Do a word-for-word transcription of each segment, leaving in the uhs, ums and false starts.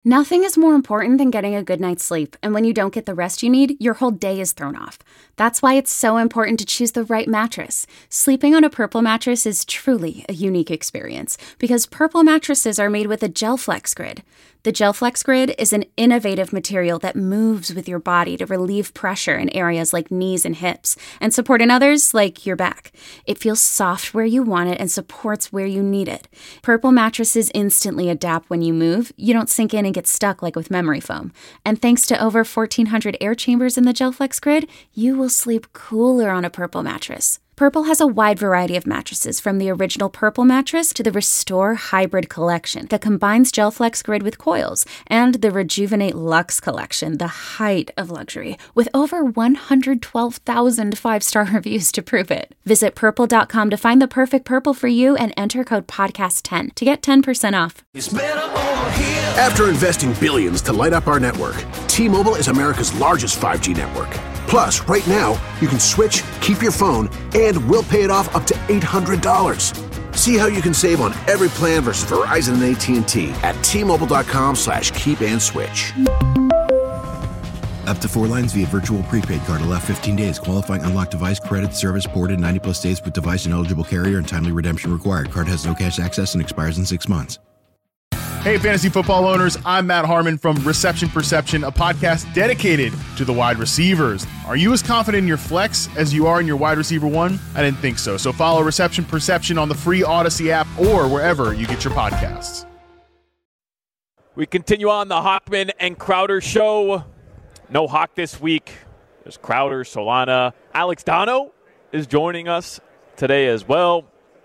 Nothing is more important than getting a good night's sleep, and when you don't get the rest you need, your whole day is thrown off. That's why it's so important to choose the right mattress. Sleeping on a Purple mattress is truly a unique experience, because Purple mattresses are made with a GelFlex Grid. The GelFlex Grid is an innovative material that moves with your body to relieve pressure in areas like knees and hips, and support in others like your back. It feels soft where you want it and supports where you need it. Purple mattresses instantly adapt when you move. You don't sink in and get stuck like with memory foam. And thanks to over fourteen hundred air chambers in the GelFlex Grid, you will sleep cooler on a Purple mattress. Purple has a wide variety of mattresses, from the original Purple mattress to the Restore Hybrid collection that combines GelFlex Grid with coils, and the Rejuvenate Luxe collection, the height of luxury, with over one hundred twelve thousand five-star reviews to prove it. Visit purple dot com to find the perfect Purple for you and enter code podcast ten to get ten percent off. After investing billions to light up our network, T-Mobile is America's largest five G network. Plus, right now, you can switch, keep your phone, and we'll pay it off up to eight hundred dollars. See how you can save on every plan versus Verizon and A T and T at T-Mobile.com slash keep and switch. Up to four lines via virtual prepaid card. Allow fifteen days. Qualifying unlocked device credit service ported ninety plus days with device and eligible carrier and timely redemption required. Card has no cash access and expires in six months. Hey, fantasy football owners, I'm Matt Harmon from Reception Perception, a podcast dedicated to the wide receivers. Are you as confident in your flex as you are in your wide receiver one? I didn't think so. So follow Reception Perception on the free Odyssey app or wherever you get your podcasts. We continue on the Hochman and Crowder show. No Hawk this week. There's Crowder, Solana. Alex Dono is joining us today as well.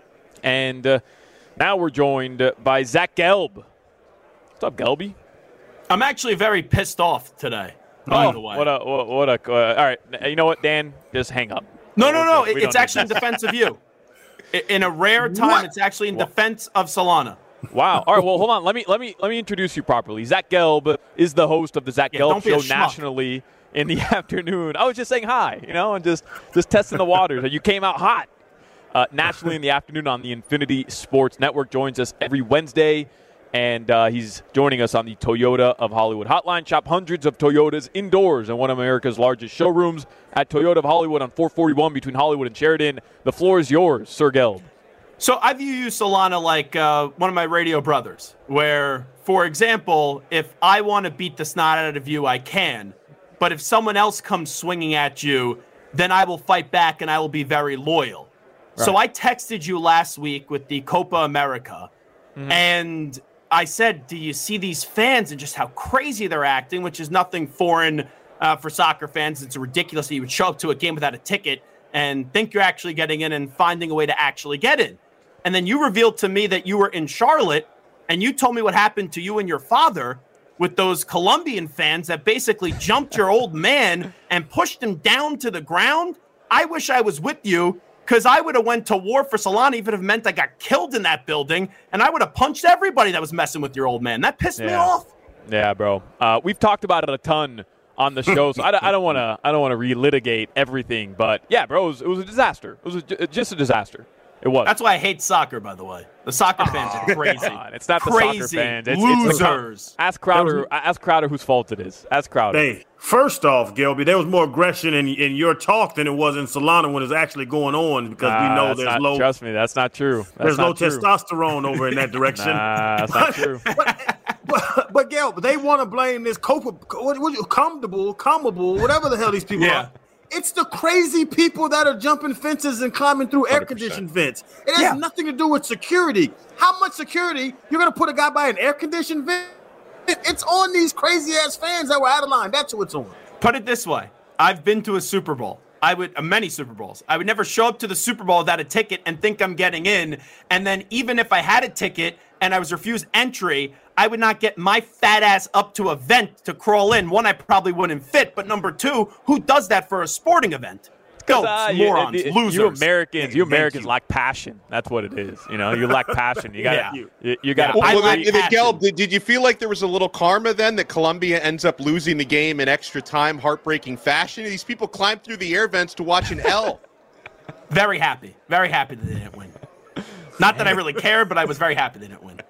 And uh, now we're joined by Zach Gelb. What's up, Gelby? I'm actually very pissed off today, by oh, the way. What a, what, what a, uh, all right. You know what, Dan? Just hang up. No, no, no. We it's actually in defense of you. In a rare time, what? It's actually in what? defense of Solana. Wow. All right, well, hold on. Let me let me let me introduce you properly. Zach Gelb is the host of the Zach yeah, Gelb Show nationally in the afternoon. I was just saying hi, you know, and just just testing the waters. You came out hot. Uh, nationally in the afternoon on the Infinity Sports Network. Joins us every Wednesday. And uh, he's joining us on the Toyota of Hollywood hotline. Shop hundreds of Toyotas indoors in one of America's largest showrooms at Toyota of Hollywood on four forty-one between Hollywood and Sheridan. The floor is yours, Sir Gelb. So I view you, Solana, like uh, one of my radio brothers, where, for example, if I want to beat the snot out of you, I can. But if someone else comes swinging at you, then I will fight back and I will be very loyal. Right. So I texted you last week with the Copa America, mm-hmm. and I said, do you see these fans and just how crazy they're acting, which is nothing foreign uh, for soccer fans. It's ridiculous that you would show up to a game without a ticket and think you're actually getting in and finding a way to actually get in. And then you revealed to me that you were in Charlotte, and you told me what happened to you and your father with those Colombian fans that basically jumped your old man and pushed him down to the ground. I wish I was with you, because I would have went to war for Solana, even if it meant I got killed in that building, and I would have punched everybody that was messing with your old man. That pissed yeah. me off. Yeah, bro. Uh, we've talked about it a ton on the show, so I, I don't want to. I don't want to relitigate everything, but yeah, bro, it was, it was a disaster. It was a, just a disaster. It was. That's why I hate soccer, by the way. The soccer fans oh, are crazy. God. It's not crazy. the soccer fans. It's, losers. It's the, ask Crowder. Ask Crowder whose fault it is. Ask Crowder. Hey, first off, Gelby, there was more aggression in, in your talk than it was in Solana when it's actually going on, because nah, we know there's not, low. Trust me, that's not true. That's there's not low true. testosterone over in that direction. Nah, that's not true. But, but, but Gelb, they want to blame this Copa, what, what, comfortable, comfortable, whatever the hell these people yeah. are. It's the crazy people that are jumping fences and climbing through air-conditioned vents. It has yeah. nothing to do with security. How much security you're going to put a guy by an air-conditioned vent? It's on these crazy-ass fans that were out of line. That's who it's on. Put it this way. I've been to a Super Bowl. I would uh, many Super Bowls. I would never show up to the Super Bowl without a ticket and think I'm getting in. And then even if I had a ticket and I was refused entry, I would not get my fat ass up to a vent to crawl in. One, I probably wouldn't fit. But number two, who does that for a sporting event? Go, uh, morons, you, losers. You Americans, you Americans you. lack passion. That's what it is. You know, you lack passion. You got yeah. you, you, you got. Yeah. Well, well, the, the Gelb, did, did you feel like there was a little karma then that Colombia ends up losing the game in extra time, heartbreaking fashion? These people climbed through the air vents to watch an L. Very happy. Very happy that they didn't win. Not that I really cared, but I was very happy they didn't win.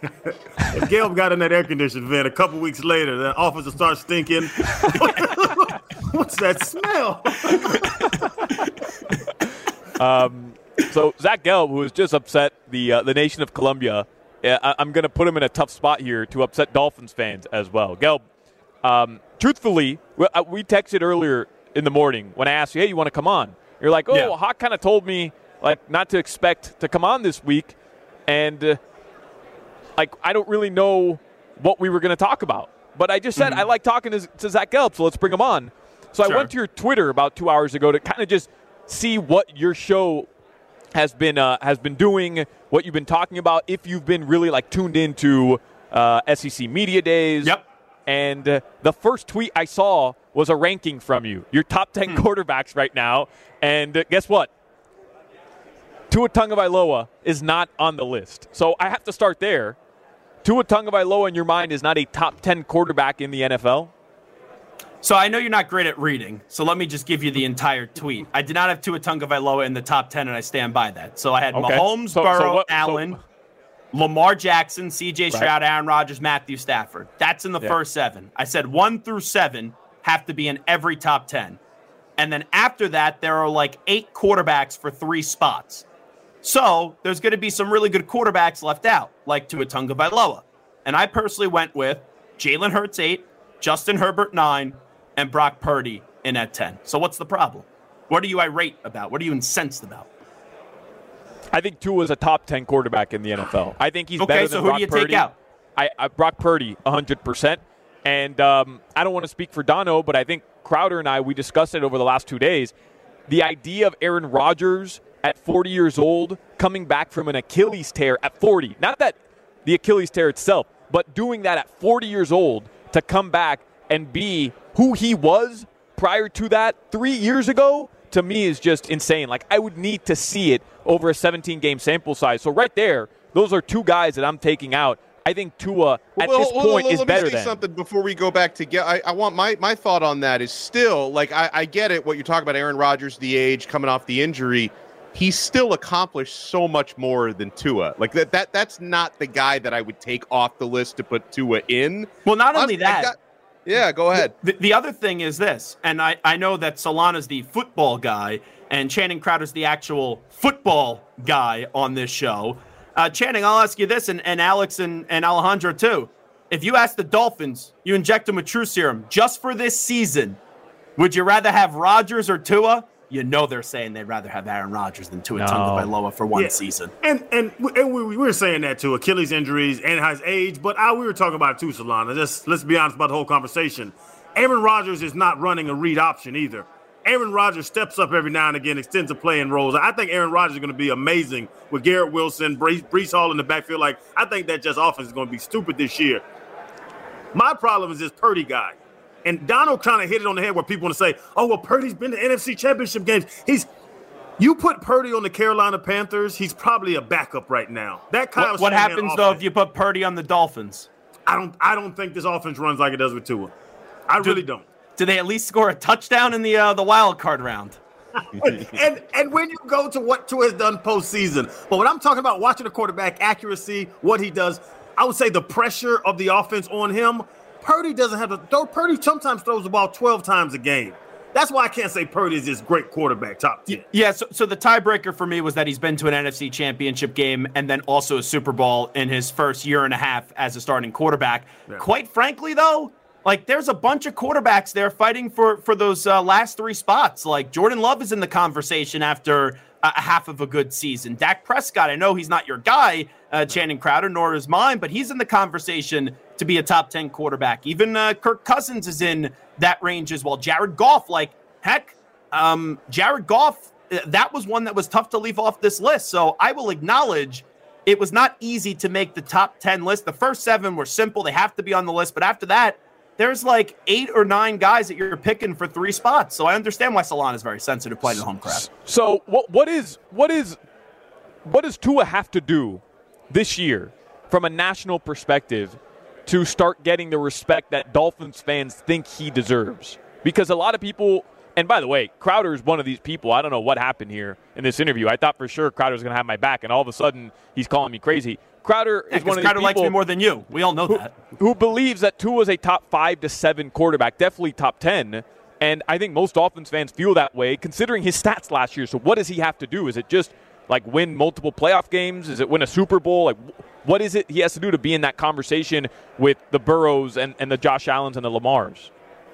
If Gelb got in that air conditioned vent a couple weeks later, the officer starts stinking. What's that smell? um, so Zach Gelb, who has just upset the uh, the nation of Colombia, I- I'm going to put him in a tough spot here to upset Dolphins fans as well. Gelb, um, truthfully, we texted earlier in the morning when I asked you, hey, you want to come on? You're like, oh, yeah. well, Hawk kind of told me like not to expect to come on this week, and uh, like I don't really know what we were going to talk about. But I just said mm-hmm. I like talking to, to Zach Gelb, so let's bring him on. So sure. I went to your Twitter about two hours ago to kind of just see what your show has been uh, has been doing, what you've been talking about, if you've been really like tuned into uh, S E C Media Days. Yep. And uh, the first tweet I saw was a ranking from you, your top ten hmm. quarterbacks right now. And uh, guess what? Tua Tagovailoa is not on the list. So I have to start there. Tua Tagovailoa, in your mind, is not a top ten quarterback in the N F L? So I know you're not great at reading, so let me just give you the entire tweet. I did not have Tua Tagovailoa in the top ten, and I stand by that. So I had okay. Mahomes, so, Burrow, so what, Allen, so, Lamar Jackson, C J Stroud, right. Aaron Rodgers, Matthew Stafford. That's in the yeah. first seven. I said one through seven have to be in every top ten. And then after that, there are like eight quarterbacks for three spots. So there's going to be some really good quarterbacks left out, like Tua Tagovailoa. And I personally went with Jalen Hurts eight, Justin Herbert nine, and Brock Purdy in at ten. So what's the problem? What are you irate about? What are you incensed about? I think Tua is a top ten quarterback in the N F L. I think he's okay, better so than who Brock do you Purdy. take out? I, I Brock Purdy, one hundred percent. And um, I don't want to speak for Dono, but I think Crowder and I, we discussed it over the last two days. The idea of Aaron Rodgers at forty years old, coming back from an Achilles tear at forty. Not that the Achilles tear itself, but doing that at forty years old to come back and be who he was prior to that three years ago, to me is just insane. Like, I would need to see it over a seventeen-game sample size. So right there, those are two guys that I'm taking out. I think Tua at well, this well, point well, is let better me say than. Something before we go back to get. I, I want my my thought on that is still like I, I get it. What you're talking about, Aaron Rodgers, the age coming off the injury, he's still accomplished so much more than Tua. Like that that that's not the guy that I would take off the list to put Tua in. Well, not only I'm, that. Got, yeah, go ahead. The, the other thing is this, and I, I know that Solana's the football guy, and Channing Crowder's the actual football guy on this show. Uh, Channing, I'll ask you this, and, and Alex and, and Alejandro too. If you ask the Dolphins, you inject them with True Serum just for this season, would you rather have Rodgers or Tua? You know they're saying they'd rather have Aaron Rodgers than Tua no. Tagovailoa for one yeah. season. And and, and we, we were saying that too, Achilles injuries and his age, but I, we were talking about it too, Solana. Just, let's be honest about the whole conversation. Aaron Rodgers is not running a read option either. Aaron Rodgers steps up every now and again, extends the play and roles. I think Aaron Rodgers is going to be amazing with Garrett Wilson, Breece, Breece Hall in the backfield. Like, I think that just offense is going to be stupid this year. My problem is this Purdy guy. And Donald kind of hit it on the head where people want to say, oh, well, Purdy's been to N F C Championship games. He's You put Purdy on the Carolina Panthers, he's probably a backup right now. That Kyle What, what happens, offense, though, if you put Purdy on the Dolphins? I don't I don't think this offense runs like it does with Tua. I do, really don't. Do they at least score a touchdown in the uh, the wild card round? and and when you go to what Tua has done postseason, but when I'm talking about watching the quarterback accuracy, what he does, I would say the pressure of the offense on him, Purdy doesn't have to throw. Purdy sometimes throws the ball twelve times a game. That's why I can't say Purdy is this great quarterback, top ten. Yeah, so, so the tiebreaker for me was that he's been to an N F C Championship game and then also a Super Bowl in his first year and a half as a starting quarterback. Yeah. Quite frankly, though, like there's a bunch of quarterbacks there fighting for, for those uh, last three spots. Like Jordan Love is in the conversation after a half of a good season. Dak Prescott, I know he's not your guy, uh, Channing Crowder, nor is mine, but he's in the conversation to be a top ten quarterback. Even uh, Kirk Cousins is in that range as well. Jared Goff, like, heck, um, Jared Goff, that was one that was tough to leave off this list. So I will acknowledge it was not easy to make the top ten list. The first seven were simple. They have to be on the list. But after that, there's like eight or nine guys that you're picking for three spots. So I understand why Solana is very sensitive playing the home crowd. So what what is what is what does Tua have to do this year from a national perspective to start getting the respect that Dolphins fans think he deserves? Because a lot of people And by the way, Crowder is one of these people. I don't know what happened here in this interview. I thought for sure Crowder was going to have my back, and all of a sudden he's calling me crazy. Crowder yeah, is one of these Crowder people likes me more than you. We all know who, that. Who believes that Tua is a top five to seven quarterback, definitely top ten. And I think most Dolphins fans feel that way, considering his stats last year. So what does he have to do? Is it just like win multiple playoff games? Is it win a Super Bowl? Like, what is it he has to do to be in that conversation with the Burrows and, and the Josh Allens and the Lamars?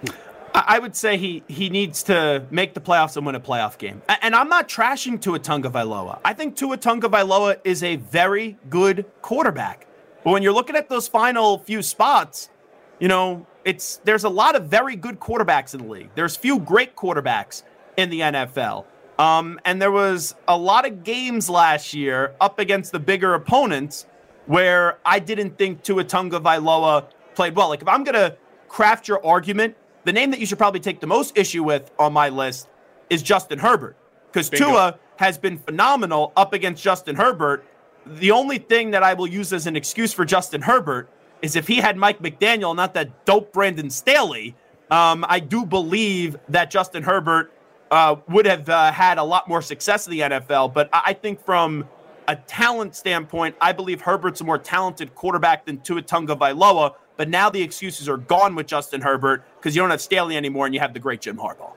I would say he he needs to make the playoffs and win a playoff game. And I'm not trashing Tua Tagovailoa. I think Tua Tagovailoa is a very good quarterback. But when you're looking at those final few spots, you know, it's there's a lot of very good quarterbacks in the league. There's few great quarterbacks in the N F L. Um, and there was a lot of games last year up against the bigger opponents where I didn't think Tua Tagovailoa played well. Like, if I'm going to craft your argument, the name that you should probably take the most issue with on my list is Justin Herbert, because Tua has been phenomenal up against Justin Herbert. The only thing that I will use as an excuse for Justin Herbert is if he had Mike McDaniel, not that dope Brandon Staley. Um, I do believe that Justin Herbert uh, would have uh, had a lot more success in the N F L, but I think from a talent standpoint, I believe Herbert's a more talented quarterback than Tua Tagovailoa. But now the excuses are gone with Justin Herbert because you don't have Staley anymore and you have the great Jim Harbaugh.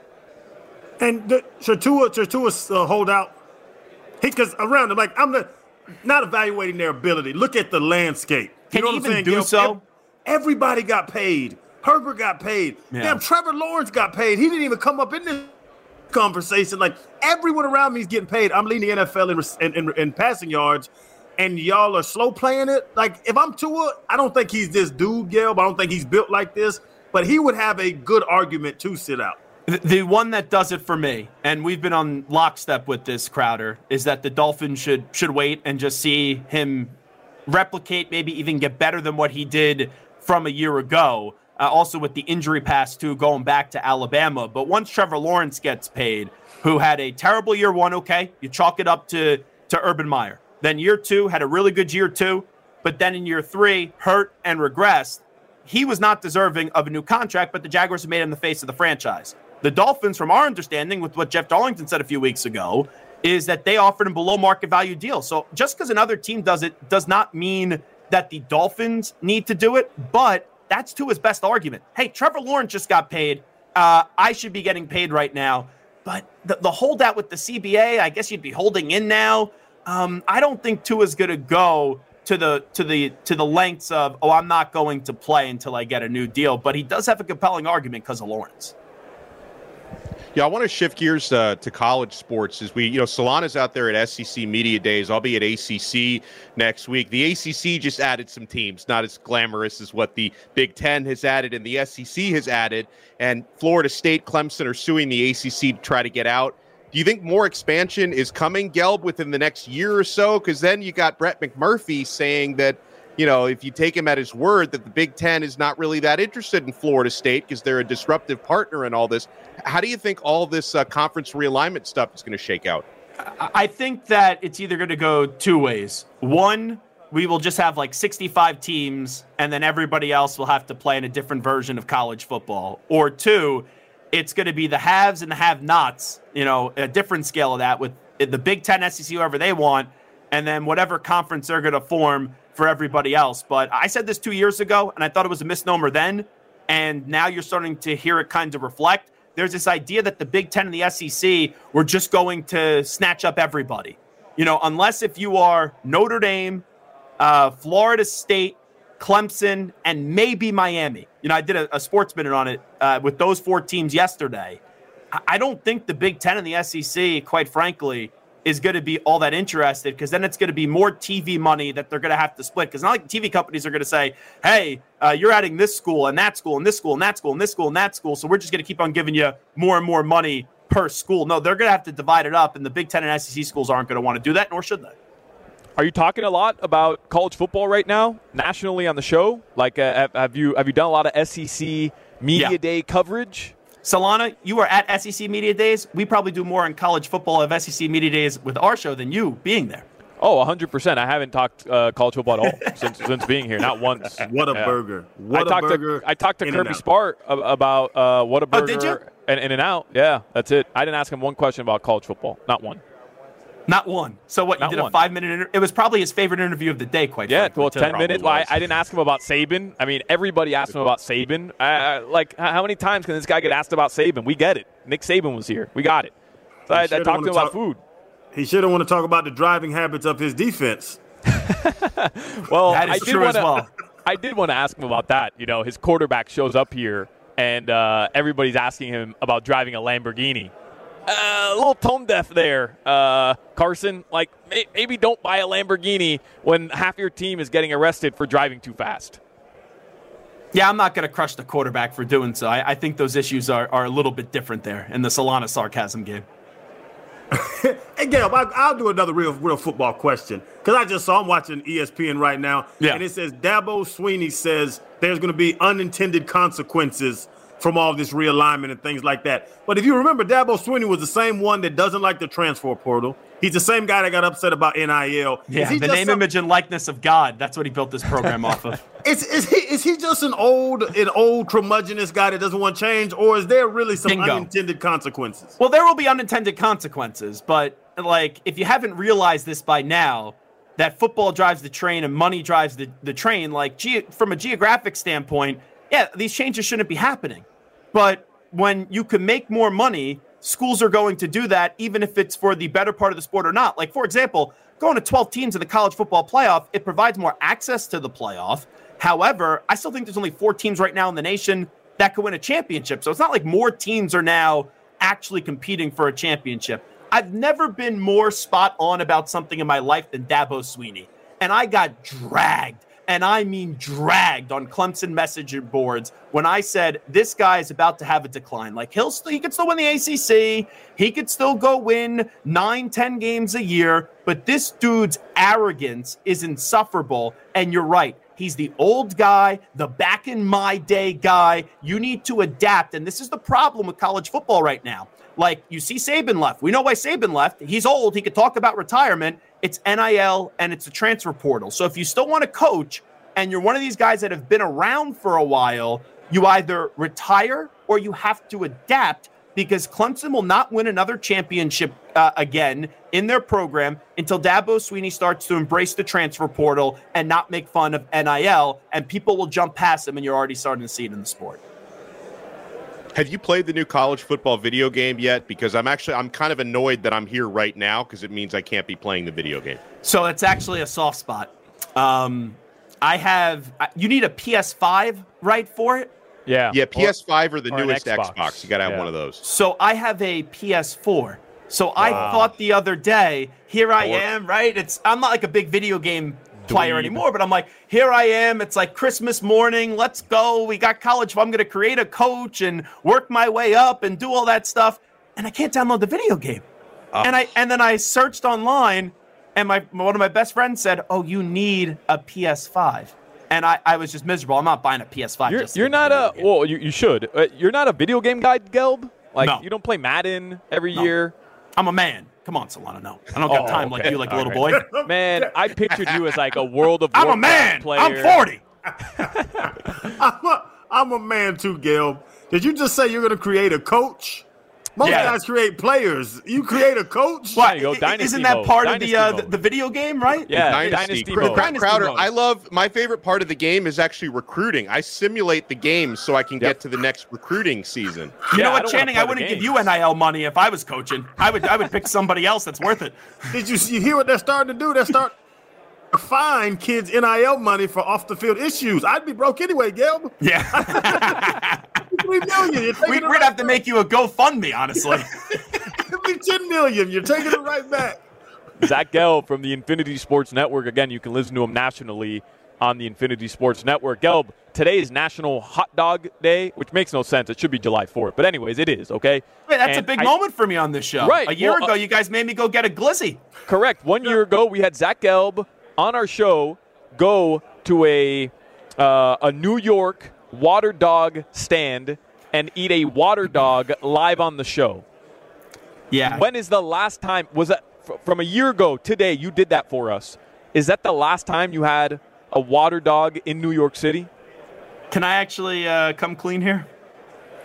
And the, should Tua, should Tua uh, hold out? Because around them, like, I'm not, not evaluating their ability. Look at the landscape. You Can know he what I'm even saying? do so? Everybody got paid. Herbert got paid. Yeah. Damn, Trevor Lawrence got paid. He didn't even come up in this conversation. Like, everyone around me is getting paid. I'm leading the N F L in, in, in, in passing yards. And y'all are slow playing it. Like, if I'm Tua, I don't think he's this dude, Gelb. I don't think he's built like this. But he would have a good argument to sit out. The one that does it for me, and we've been on lockstep with this, Crowder, is that the Dolphins should should wait and just see him replicate, maybe even get better than what he did from a year ago. Uh, also with the injury pass, too, going back to Alabama. But once Trevor Lawrence gets paid, who had a terrible year one, okay, you chalk it up to, to Urban Meyer. Then year two, had a really good year two, but then in year three, hurt and regressed. He was not deserving of a new contract, but the Jaguars have made him the face of the franchise. The Dolphins, from our understanding, with what Jeff Darlington said a few weeks ago, is that they offered him below market value deal. So just because another team does it does not mean that the Dolphins need to do it, but that's Tua's best argument. Hey, Trevor Lawrence just got paid. Uh, I should be getting paid right now. But the, the holdout with the C B A, I guess you'd be holding in now. Um, I don't think Tua's going to go to the to the to the lengths of, oh, I'm not going to play until I get a new deal. But he does have a compelling argument because of Lawrence. Yeah, I want to shift gears uh, to college sports as we, you know, Solana's out there at S E C Media Days. I'll be at A C C next week. The A C C just added some teams, not as glamorous as what the Big Ten has added and the S E C has added. And Florida State, Clemson are suing the A C C to try to get out. Do you think more expansion is coming, Gelb, within the next year or so? Because then you got Brett McMurphy saying that, you know, if you take him at his word that the Big Ten is not really that interested in Florida State because they're a disruptive partner in all this. How do you think all this uh, conference realignment stuff is going to shake out? I think that it's either going to go two ways. One, we will just have like sixty-five teams and then everybody else will have to play in a different version of college football. Or two, it's going to be the haves and the have-nots, you know, a different scale of that with the Big Ten, S E C, whoever they want, and then whatever conference they're going to form for everybody else. But I said this two years ago, and I thought it was a misnomer then, and now you're starting to hear it kind of reflect. There's this idea that the Big Ten and the S E C were just going to snatch up everybody. You know, unless if you are Notre Dame, uh, Florida State, Clemson, and maybe Miami. You know, I did a, a sports minute on it uh, with those four teams yesterday. I, I don't think the Big Ten and the S E C, quite frankly, is going to be all that interested, because then it's going to be more T V money that they're going to have to split. Because not like T V companies are going to say, hey, uh, you're adding this school and that school and this school and that school and this school and that school, so we're just going to keep on giving you more and more money per school. No, they're going to have to divide it up, and the Big Ten and S E C schools aren't going to want to do that, nor should they. Are you talking a lot about college football right now, nationally on the show? Like, uh, have you have you done a lot of S E C Media Yeah. Day coverage? Solana, you are at S E C Media Days. We probably do more in college football of S E C Media Days with our show than you being there. Oh, one hundred percent. I haven't talked uh, college football at all since since being here, not once. What a Yeah. burger. What I a talked burger. To, I talked to In Kirby and out. Smart about uh, what a burger. Oh, did you? And in and out. Yeah, that's it. I didn't ask him one question about college football. Not one. Not one. So what? You Not did one. a five-minute interview? It was probably his favorite interview of the day, quite yeah, frankly. well, too. ten minutes. Well, I, I didn't ask him about Saban. I mean, everybody asked him about Saban. Uh, like, how many times can this guy get asked about Saban? We get it. Nick Saban was here. We got it. So I, I talked to him about food. He should have want to talk about the driving habits of his defense. Well, that is I did true wanna, as well. I did want to ask him about that. You know, his quarterback shows up here, and uh, everybody's asking him about driving a Lamborghini. Uh, a little tone deaf there, uh, Carson. Like, may- maybe don't buy a Lamborghini when half your team is getting arrested for driving too fast. Yeah, I'm not going to crush the quarterback for doing so. I, I think those issues are, are a little bit different there in the Solana sarcasm game. Hey, Gail, I, I'll do another real real football question. Because I just saw, I'm watching E S P N right now, yeah. and it says Dabo Swinney says there's going to be unintended consequences from all this realignment and things like that. But if you remember, Dabo Swinney was the same one that doesn't like the transfer portal. He's the same guy that got upset about N I L. Yeah, the name, some, image, and likeness of God. That's what he built this program off of. Is, is, he, is he just an old an old curmudgeonous guy that doesn't want change, or is there really some Bingo. unintended consequences? Well, there will be unintended consequences, but like if you haven't realized this by now, that football drives the train and money drives the, the train, like ge- from a geographic standpoint, yeah, these changes shouldn't be happening. But when you can make more money, schools are going to do that, even if it's for the better part of the sport or not. Like, for example, going to twelve teams in the college football playoff, it provides more access to the playoff. However, I still think there's only four teams right now in the nation that could win a championship. So it's not like more teams are now actually competing for a championship. I've never been more spot on about something in my life than Dabo Swinney. And I got dragged, and I mean dragged on Clemson messenger boards when I said this guy is about to have a decline. Like he'll st- he could still win the A C C. He could still go win nine, ten games a year. But this dude's arrogance is insufferable. And you're right. He's the old guy, the back in my day guy. You need to adapt. And this is the problem with college football right now. Like, you see Saban left. We know why Saban left. He's old. He could talk about retirement. It's N I L and it's a transfer portal. So if you still want to coach and you're one of these guys that have been around for a while, you either retire or you have to adapt, because Clemson will not win another championship uh, again in their program until Dabo Swinney starts to embrace the transfer portal and not make fun of N I L, and people will jump past him, and you're already starting to see it in the sport. Have you played the new college football video game yet? Because I'm actually, I'm kind of annoyed that I'm here right now because it means I can't be playing the video game. So it's actually a soft spot. Um, I have, you need a P S five, right, for it? Yeah. Yeah, P S five or, or the or newest Xbox. Xbox. You got to have yeah. one of those. So I have a P S four. So wow. I thought the other day, here I am, right? It's I'm not like a big video game player anymore, but I'm like, here I am. It's like Christmas morning. Let's go. We got college. I'm going to create a coach and work my way up and do all that stuff. And I can't download the video game. Oh. And I and then I searched online, and my one of my best friends said, oh, you need a P S five. And I, I was just miserable. I'm not buying a P S five. You're, just you're not a – well, you, you should. Uh, you're not a video game guy, Gelb? Like, no. You don't play Madden every no. year? I'm a man. Come on, Solana. No, I don't got oh, time okay. like you, like a little right. boy. Man, I pictured you as like a World of I'm Warcraft a man. player. I'm forty. I'm, a, I'm a man too, Gail. Did you just say you're going to create a coach? Most yeah. guys create players. You create a coach? What? Go, Isn't that mode. part Dynasty of the, uh, mode. the the video game, right? Yeah, Dynasty, Dynasty mode. mode. Dynasty Crowder, mode. I love my favorite part of the game is actually recruiting. I simulate the game so I can yep. get to the next recruiting season. You yeah, know what, I Channing? I wouldn't give you N I L money if I was coaching. I would I would pick somebody else that's worth it. Did you, you hear what they're starting to do? They're starting to fine kids N I L money for off the field issues. I'd be broke anyway, Gail. Yeah. Three million. You're we, we'd right have to back. make you a GoFundMe, honestly. It'd be ten million. You're taking it right back. Zach Gelb from the Infinity Sports Network. Again, you can listen to him nationally on the Infinity Sports Network. Gelb, today is National Hot Dog Day, which makes no sense. It should be July fourth. But anyways, it is, okay? Wait, that's and a big I, moment for me on this show. Right. A year well, ago, uh, you guys made me go get a glizzy. Correct. One year ago, we had Zach Gelb on our show go to a uh, a New York water dog stand and eat a water dog live on the show. Yeah. When is the last time, was that f- from a year ago today, you did that for us. Is that the last time you had a water dog in New York City? Can I actually uh, come clean here?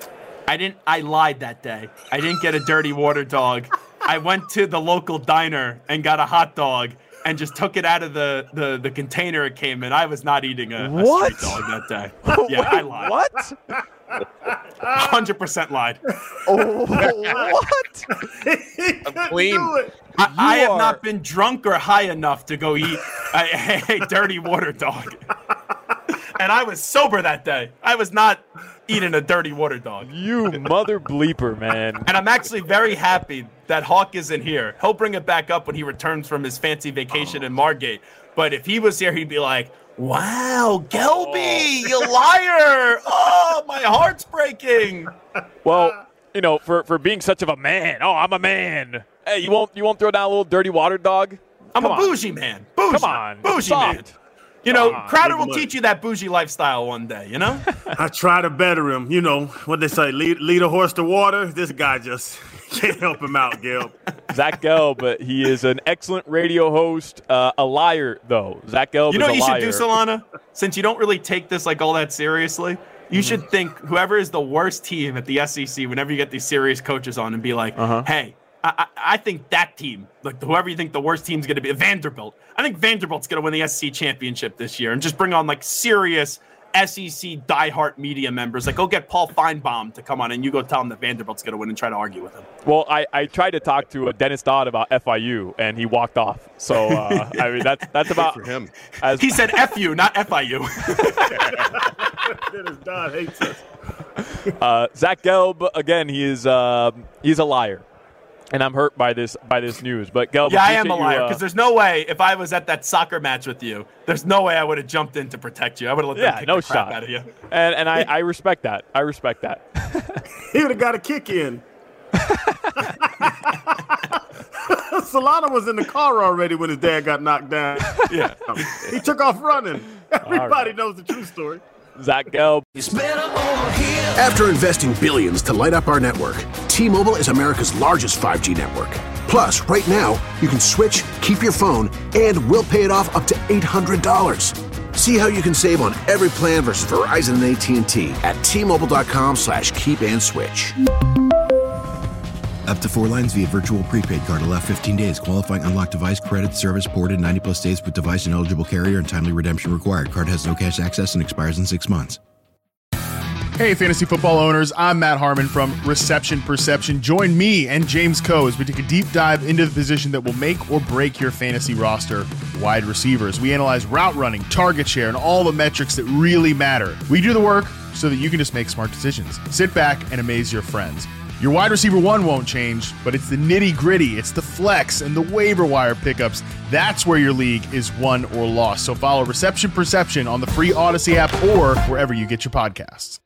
I didn't. I lied that day. I didn't get a dirty water dog. I went to the local diner and got a hot dog and just took it out of the, the, the container it came in. I was not eating a, a street dog that day. Yeah, Wait, I lied. What? one hundred percent lied. Oh, what? I'm clean. I, I have are- not been drunk or high enough to go eat a, a dirty water dog. And I was sober that day. I was not eating a dirty water dog. You mother bleeper, man. And I'm actually very happy that Hawk isn't here. He'll bring it back up when he returns from his fancy vacation in Margate. But if he was here, he'd be like, wow, Gelby, you liar. Oh, my heart's breaking. Well, you know, for, for being such of a man. Oh, I'm a man. Hey, you won't you won't throw down a little dirty water dog? I'm Come a on. bougie man. Bougie. Come on. Bougie Soft. man. You know, Come on. Crowder Big will money. teach you that bougie lifestyle one day, you know? I try to better him. You know what they say, lead, lead a horse to water. This guy just can't help him out, Gil. Zach Gelb, but he is an excellent radio host. Uh, a liar, though. Zach Gelb You know is what a you liar. should do, Solana? Since you don't really take this like all that seriously, you should think whoever is the worst team at the S E C, whenever you get these serious coaches on and be like, Uh-huh. hey, I, I, I think that team, like whoever you think the worst team's going to be, Vanderbilt. I think Vanderbilt's going to win the S E C championship this year, and just bring on like serious S E C diehard media members. Like, go get Paul Feinbaum to come on, and you go tell him that Vanderbilt's going to win and try to argue with him. Well, I, I tried to talk to uh, Dennis Dodd about F I U, and he walked off. So, uh, I mean, that's that's about for him. As, He said F you, not F I U. Dennis Dodd hates us. uh, Zach Gelb, again, he is uh, he's a liar. And I'm hurt by this by this news. But Gelb, Yeah, I am a appreciate you, liar uh, because there's no way if I was at that soccer match with you, there's no way I would have jumped in to protect you. I would have let them Yeah, kick no the crap shot. out of you. And and I, I respect that. I respect that. He would have got a kick in. Solana was in the car already when his dad got knocked down. Yeah. He took off running. Everybody right. knows the true story. Zach Gelb. After investing billions to light up our network, T-Mobile is America's largest five G network. Plus, right now, you can switch, keep your phone, and we'll pay it off up to eight hundred dollars. See how you can save on every plan versus Verizon and A T and T at T-Mobile.com slash keep and switch. Up to four lines via virtual prepaid card. Allow fifteen days. Qualifying unlocked device credit service ported ninety plus days with device and eligible carrier and timely redemption required. Card has no cash access and expires in six months. Hey, fantasy football owners, I'm Matt Harmon from Reception Perception. Join me and James Coe as we take a deep dive into the position that will make or break your fantasy roster, wide receivers. We analyze route running, target share, and all the metrics that really matter. We do the work so that you can just make smart decisions. Sit back and amaze your friends. Your wide receiver one won't change, but it's the nitty gritty. It's the flex and the waiver wire pickups. That's where your league is won or lost. So follow Reception Perception on the free Odyssey app or wherever you get your podcasts.